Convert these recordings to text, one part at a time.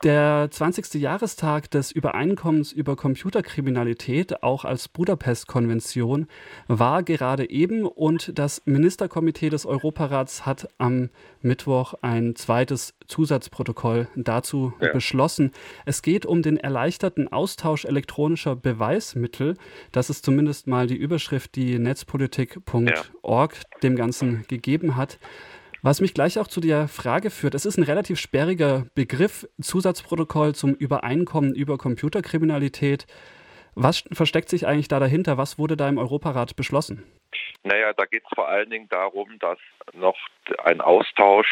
Der 20. Jahrestag des Übereinkommens über Computerkriminalität, auch als Budapest-Konvention, war gerade eben und das Ministerkomitee des Europarats hat am Mittwoch ein zweites Zusatzprotokoll dazu beschlossen. Es geht um den erleichterten Austausch elektronischer Beweismittel. Das ist zumindest mal die Überschrift, die netzpolitik.org dem Ganzen gegeben hat. Was mich gleich auch zu der Frage führt, es ist ein relativ sperriger Begriff, Zusatzprotokoll zum Übereinkommen über Computerkriminalität. Was versteckt sich eigentlich da dahinter? Was wurde da im Europarat beschlossen? Naja, da geht es vor allen Dingen darum, dass noch ein Austausch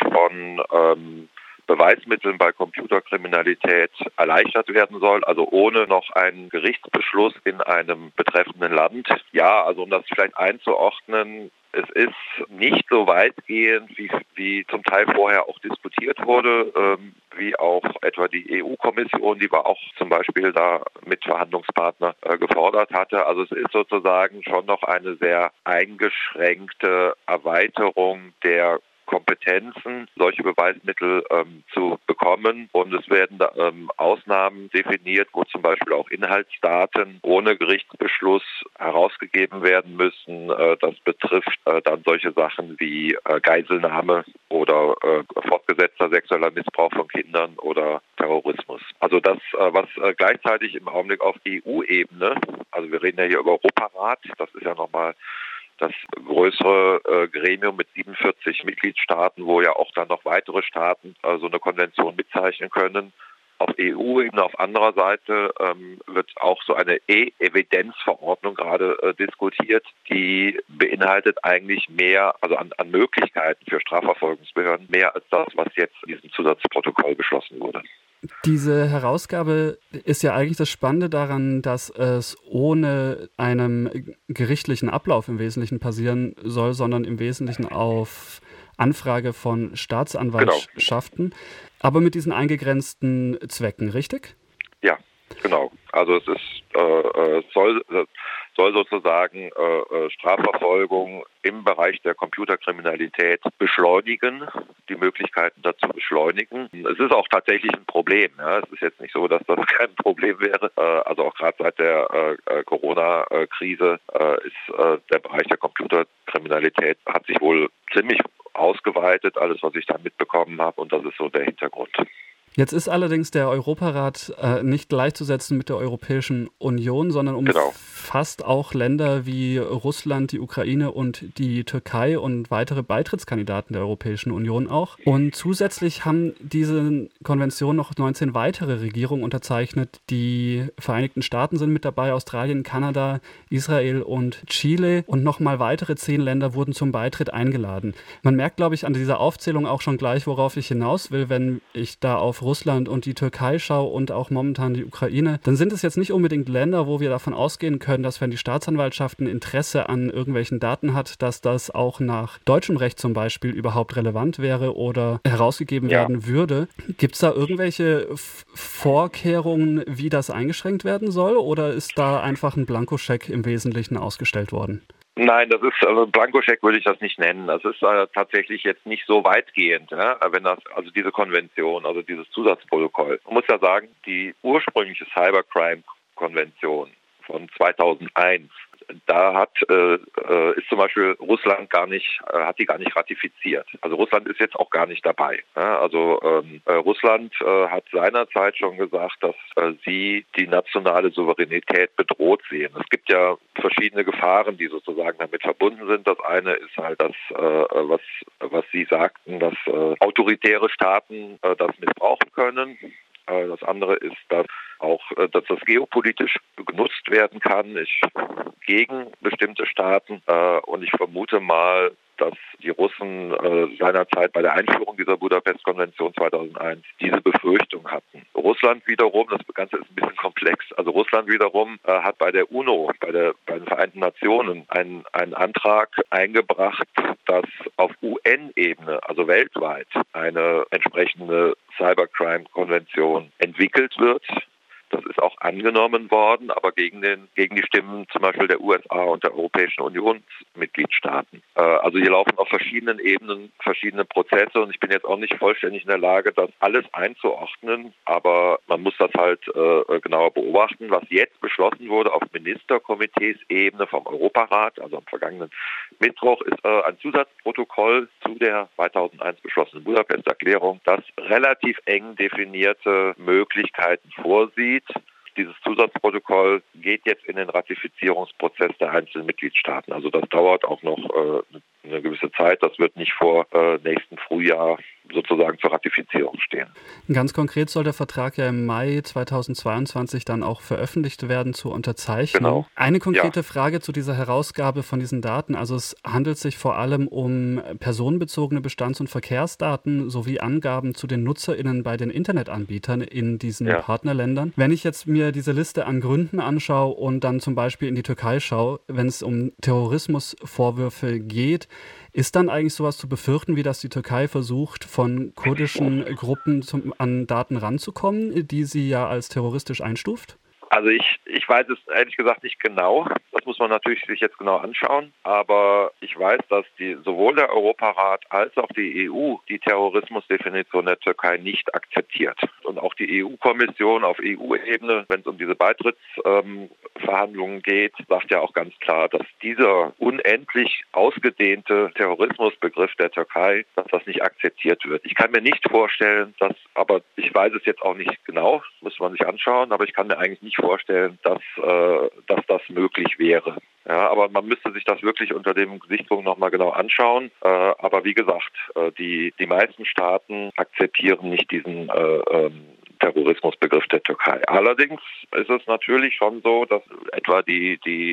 von Beweismitteln bei Computerkriminalität erleichtert werden soll, also ohne noch einen Gerichtsbeschluss in einem betreffenden Land. Ja, also um das vielleicht einzuordnen, es ist nicht so weitgehend, wie zum Teil vorher auch diskutiert wurde, wie auch etwa die EU-Kommission, die war auch zum Beispiel da mit Verhandlungspartner gefordert hatte. Also es ist sozusagen schon noch eine sehr eingeschränkte Erweiterung der Kompetenzen, solche Beweismittel zu bekommen. Und es werden Ausnahmen definiert, wo zum Beispiel auch Inhaltsdaten ohne Gerichtsbeschluss herausgegeben werden müssen. Das betrifft dann solche Sachen wie Geiselnahme oder fortgesetzter sexueller Missbrauch von Kindern oder Terrorismus. Also das, was gleichzeitig im Augenblick auf EU-Ebene, also wir reden ja hier über Europarat, das ist ja nochmal das größere Gremium mit 47 Mitgliedstaaten, wo ja auch dann noch weitere Staaten so eine Konvention mitzeichnen können. Auf EU-Ebene auf anderer Seite wird auch so eine E-Evidenzverordnung gerade diskutiert, die beinhaltet eigentlich mehr, also an Möglichkeiten für Strafverfolgungsbehörden, mehr als das, was jetzt in diesem Zusatzprotokoll beschlossen wurde. Diese Herausgabe ist ja eigentlich das Spannende daran, dass es ohne einen gerichtlichen Ablauf im Wesentlichen passieren soll, sondern im Wesentlichen auf Anfrage von Staatsanwaltschaften, aber mit diesen eingegrenzten Zwecken, richtig? Ja, genau. Also es ist soll sozusagen Strafverfolgung im Bereich der Computerkriminalität beschleunigen, die Möglichkeiten dazu beschleunigen. Es ist auch tatsächlich ein Problem. Ja. Es ist jetzt nicht so, dass das kein Problem wäre. Also auch gerade seit der Corona-Krise ist der Bereich der Computerkriminalität hat sich wohl ziemlich ausgeweitet, alles, was ich da mitbekommen habe. Und das ist so der Hintergrund. Jetzt ist allerdings der Europarat nicht gleichzusetzen mit der Europäischen Union, sondern umfasst auch Länder wie Russland, die Ukraine und die Türkei und weitere Beitrittskandidaten der Europäischen Union auch. Und zusätzlich haben diese Konvention noch 19 weitere Regierungen unterzeichnet. Die Vereinigten Staaten sind mit dabei, Australien, Kanada, Israel und Chile. Und nochmal weitere 10 Länder wurden zum Beitritt eingeladen. Man merkt, glaube ich, an dieser Aufzählung auch schon gleich, worauf ich hinaus will, wenn ich da auf Russland und die Türkei schaue und auch momentan die Ukraine, dann sind es jetzt nicht unbedingt Länder, wo wir davon ausgehen können, dass wenn die Staatsanwaltschaft ein Interesse an irgendwelchen Daten hat, dass das auch nach deutschem Recht zum Beispiel überhaupt relevant wäre oder herausgegeben werden würde. Gibt es da irgendwelche Vorkehrungen, wie das eingeschränkt werden soll, oder ist da einfach ein Blankoscheck im Wesentlichen ausgestellt worden? Nein, das ist, also Blankoscheck würde ich das nicht nennen. Das ist tatsächlich jetzt nicht so weitgehend, ja? Wenn das, also diese Konvention, also dieses Zusatzprotokoll. Man muss ja sagen, die ursprüngliche Cybercrime-Konvention von 2001, da ist zum Beispiel Russland hat die gar nicht ratifiziert. Also Russland ist jetzt auch gar nicht dabei. Ja? Also Russland hat seinerzeit schon gesagt, dass sie die nationale Souveränität bedroht sehen. Es gibt ja verschiedene Gefahren, die sozusagen damit verbunden sind. Das eine ist halt das, was Sie sagten, dass autoritäre Staaten das missbrauchen können. Das andere ist, dass das geopolitisch genutzt werden kann gegen bestimmte Staaten. Und ich vermute mal, dass die Russen seinerzeit bei der Einführung dieser Budapest-Konvention 2001 diese Befürchtung hatten. Russland wiederum, das Ganze ist ein bisschen komplex, also Russland wiederum hat bei der UNO, bei den Vereinten Nationen einen Antrag eingebracht, dass auf UN-Ebene, also weltweit, eine entsprechende Cybercrime-Konvention entwickelt wird. das ist auch angenommen worden, aber gegen die Stimmen zum Beispiel der USA und der Europäischen Unionsmitgliedstaaten. Also hier laufen auf verschiedenen Ebenen verschiedene Prozesse und ich bin jetzt auch nicht vollständig in der Lage, das alles einzuordnen, aber man muss das halt genauer beobachten. Was jetzt beschlossen wurde auf Ministerkomiteesebene vom Europarat, also am vergangenen Mittwoch, ist ein Zusatzprotokoll zu der 2001 beschlossenen Budapest-Erklärung, das relativ eng definierte Möglichkeiten vorsieht. Dieses Zusatzprotokoll geht jetzt in den Ratifizierungsprozess der einzelnen Mitgliedstaaten. Also das dauert auch noch eine gewisse Zeit. Das wird nicht vor nächsten Frühjahr sozusagen zur Ratifizierung stehen. Ganz konkret soll der Vertrag ja im Mai 2022 dann auch veröffentlicht werden zur Unterzeichnung. Genau. Eine konkrete Frage zu dieser Herausgabe von diesen Daten. Also es handelt sich vor allem um personenbezogene Bestands- und Verkehrsdaten sowie Angaben zu den NutzerInnen bei den Internetanbietern in diesen Partnerländern. Wenn ich jetzt mir diese Liste an Gründen anschaue und dann zum Beispiel in die Türkei schaue, wenn es um Terrorismusvorwürfe geht, ist dann eigentlich sowas zu befürchten, wie dass die Türkei versucht, von kurdischen Gruppen an Daten ranzukommen, die sie ja als terroristisch einstuft? Also ich weiß es ehrlich gesagt nicht genau. Das muss man natürlich sich jetzt genau anschauen. Aber ich weiß, dass sowohl der Europarat als auch die EU die Terrorismusdefinition der Türkei nicht akzeptiert. Und auch die EU-Kommission auf EU-Ebene, wenn es um diese Beitrittsverhandlungen geht, sagt ja auch ganz klar, dass dieser unendlich ausgedehnte Terrorismusbegriff der Türkei, dass das nicht akzeptiert wird. Ich kann mir nicht vorstellen, aber ich weiß es jetzt auch nicht genau, muss man sich anschauen, aber ich kann mir eigentlich nicht vorstellen, dass das möglich wäre. Ja, aber man müsste sich das wirklich unter dem Gesichtspunkt nochmal genau anschauen. Aber wie gesagt, die meisten Staaten akzeptieren nicht diesen Terrorismusbegriff der Türkei. Allerdings ist es natürlich schon so, dass etwa die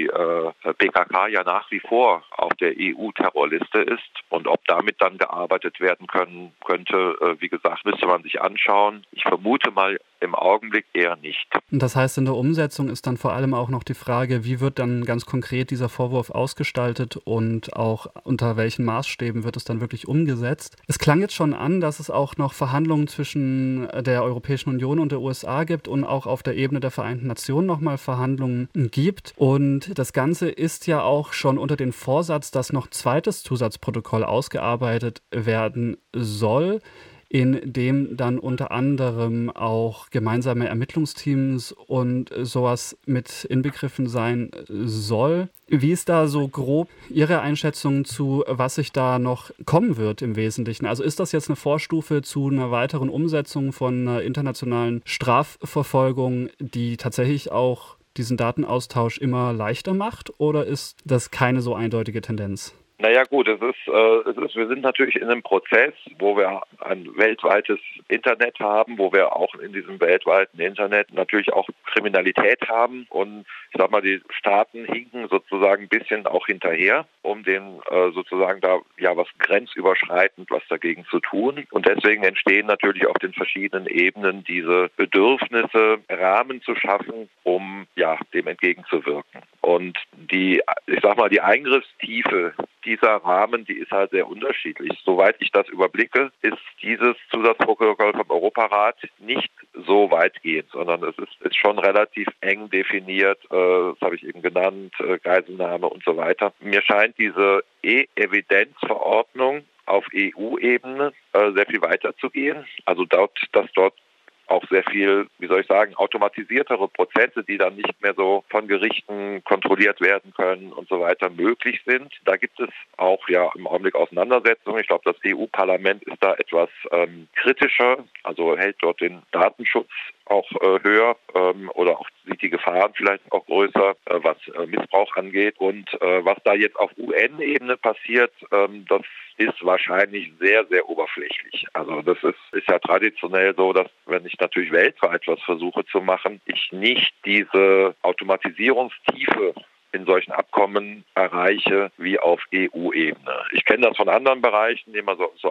PKK ja nach wie vor auf der EU-Terrorliste ist. Und ob damit dann gearbeitet werden könnte, wie gesagt, müsste man sich anschauen. Ich vermute mal im Augenblick eher nicht. Das heißt, in der Umsetzung ist dann vor allem auch noch die Frage, wie wird dann ganz konkret dieser Vorwurf ausgestaltet und auch unter welchen Maßstäben wird es dann wirklich umgesetzt. Es klang jetzt schon an, dass es auch noch Verhandlungen zwischen der Europäischen Union und der USA gibt und auch auf der Ebene der Vereinten Nationen nochmal Verhandlungen gibt. Und das Ganze ist ja auch schon unter den Vorsatz, dass noch zweites Zusatzprotokoll ausgearbeitet werden soll, in dem dann unter anderem auch gemeinsame Ermittlungsteams und sowas mit inbegriffen sein soll. Wie ist da so grob Ihre Einschätzung zu, was sich da noch kommen wird im Wesentlichen? Also ist das jetzt eine Vorstufe zu einer weiteren Umsetzung von einer internationalen Strafverfolgung, die tatsächlich auch diesen Datenaustausch immer leichter macht, oder ist das keine so eindeutige Tendenz? Naja gut, wir sind natürlich in einem Prozess, wo wir ein weltweites Internet haben, wo wir auch in diesem weltweiten Internet natürlich auch Kriminalität haben und ich sag mal, die Staaten hinken sozusagen ein bisschen auch hinterher, um den sozusagen da ja was grenzüberschreitend was dagegen zu tun. Und deswegen entstehen natürlich auf den verschiedenen Ebenen diese Bedürfnisse, Rahmen zu schaffen, um ja dem entgegenzuwirken. Und die Eingriffstiefe dieser Rahmen, die ist halt sehr unterschiedlich. Soweit ich das überblicke, ist dieses Zusatzprotokoll vom Europarat nicht so weitgehend, sondern es ist schon relativ eng definiert, das habe ich eben genannt, Geiselnahme und so weiter. Mir scheint diese E-Evidenz-Verordnung auf EU-Ebene sehr viel weiter zu gehen. Also dass dort auch sehr viel, automatisiertere Prozesse, die dann nicht mehr so von Gerichten kontrolliert werden können und so weiter möglich sind. Da gibt es auch ja im Augenblick Auseinandersetzungen. Ich glaube, das EU-Parlament ist da etwas kritischer, also hält dort den Datenschutz auch höher oder auch sieht die Gefahren vielleicht auch größer, was Missbrauch angeht. Und was da jetzt auf UN-Ebene passiert, das ist wahrscheinlich sehr, sehr oberflächlich. Also das ist ja traditionell so, dass wenn ich natürlich weltweit was versuche zu machen, ich nicht diese Automatisierungstiefe in solchen Abkommen erreiche wie auf EU-Ebene. Ich kenne das von anderen Bereichen, immer so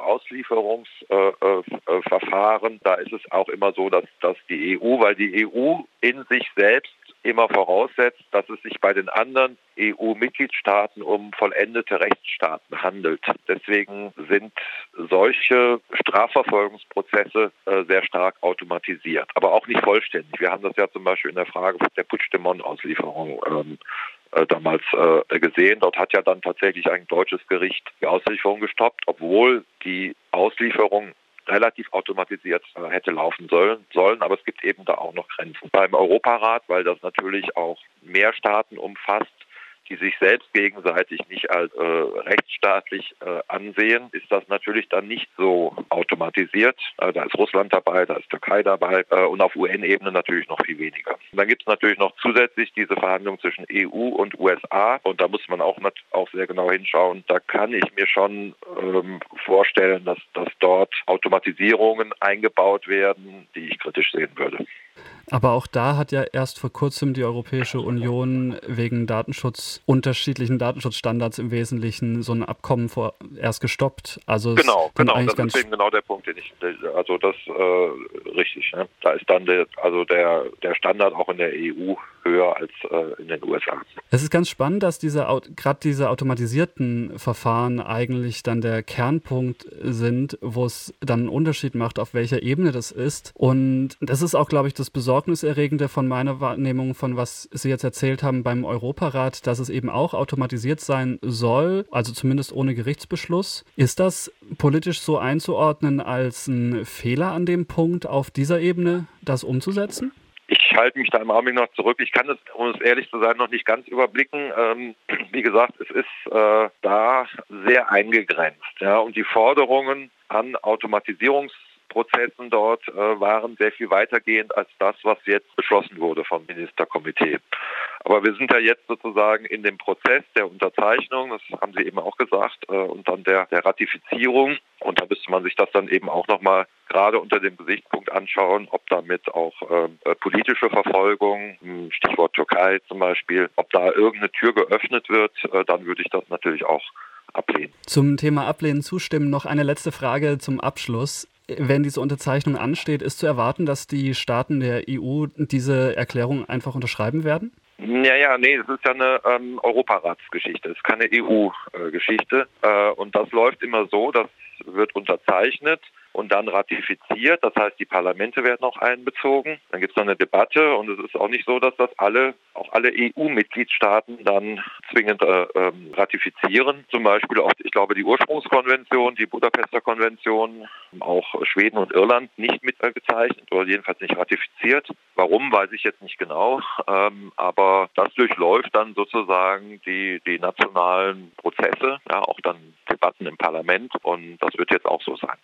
Auslieferungsverfahren. Da ist es auch immer so, dass die EU, weil die EU in sich selbst immer voraussetzt, dass es sich bei den anderen EU-Mitgliedstaaten um vollendete Rechtsstaaten handelt. Deswegen sind solche Strafverfolgungsprozesse sehr stark automatisiert, aber auch nicht vollständig. Wir haben das ja zum Beispiel in der Frage der Puigdemont-Auslieferung damals gesehen. Dort hat ja dann tatsächlich ein deutsches Gericht die Auslieferung gestoppt, obwohl die Auslieferung relativ automatisiert hätte laufen sollen, aber es gibt eben da auch noch Grenzen. Beim Europarat, weil das natürlich auch mehr Staaten umfasst, die sich selbst gegenseitig nicht als rechtsstaatlich ansehen, ist das natürlich dann nicht so automatisiert. Da ist Russland dabei, da ist Türkei dabei und auf UN-Ebene natürlich noch viel weniger. Und dann gibt es natürlich noch zusätzlich diese Verhandlungen zwischen EU und USA und da muss man auch sehr genau hinschauen. Da kann ich mir schon vorstellen, dass dort Automatisierungen eingebaut werden, die ich kritisch sehen würde. Aber auch da hat ja erst vor kurzem die Europäische Union wegen unterschiedlichen Datenschutzstandards im Wesentlichen so ein Abkommen erst gestoppt. Also genau, das ist eben genau der Punkt, richtig. Ne? Da ist dann der Standard auch in der EU höher als in den USA. Es ist ganz spannend, dass gerade diese automatisierten Verfahren eigentlich dann der Kernpunkt sind, wo es dann einen Unterschied macht, auf welcher Ebene das ist. Und das ist auch, glaube ich, das Besorgniserregende von meiner Wahrnehmung, von was Sie jetzt erzählt haben beim Europarat, dass es eben auch automatisiert sein soll, also zumindest ohne Gerichtsbeschluss. Ist das politisch so einzuordnen als ein Fehler an dem Punkt, auf dieser Ebene das umzusetzen? Ich halte mich da im Augenblick noch zurück. Ich kann es, um es ehrlich zu sein, noch nicht ganz überblicken. Wie gesagt, es ist da sehr eingegrenzt. Ja, und die Forderungen an Automatisierungsprozessen dort waren sehr viel weitergehend als das, was jetzt beschlossen wurde vom Ministerkomitee. Aber wir sind ja jetzt sozusagen in dem Prozess der Unterzeichnung, das haben Sie eben auch gesagt, und dann der Ratifizierung. Und da müsste man sich das dann eben auch nochmal gerade unter dem Gesichtspunkt anschauen, ob damit auch politische Verfolgung, Stichwort Türkei zum Beispiel, ob da irgendeine Tür geöffnet wird, dann würde ich das natürlich auch ablehnen. Zum Thema Ablehnen, Zustimmen noch eine letzte Frage zum Abschluss. Wenn diese Unterzeichnung ansteht, ist zu erwarten, dass die Staaten der EU diese Erklärung einfach unterschreiben werden? Nee, es ist ja eine Europaratsgeschichte, es ist keine EU-Geschichte. Und das läuft immer so, das wird unterzeichnet und dann ratifiziert. Das heißt, die Parlamente werden auch einbezogen. Dann gibt es noch eine Debatte und es ist auch nicht so, dass das alle EU-Mitgliedstaaten dann zwingend ratifizieren. Zum Beispiel auch, ich glaube, die Ursprungskonvention, die Budapester Konvention, auch Schweden und Irland nicht mitgezeichnet oder jedenfalls nicht ratifiziert. Warum, weiß ich jetzt nicht genau. Aber das durchläuft dann sozusagen die nationalen Prozesse, ja, auch dann Debatten im Parlament und das wird jetzt auch so sein.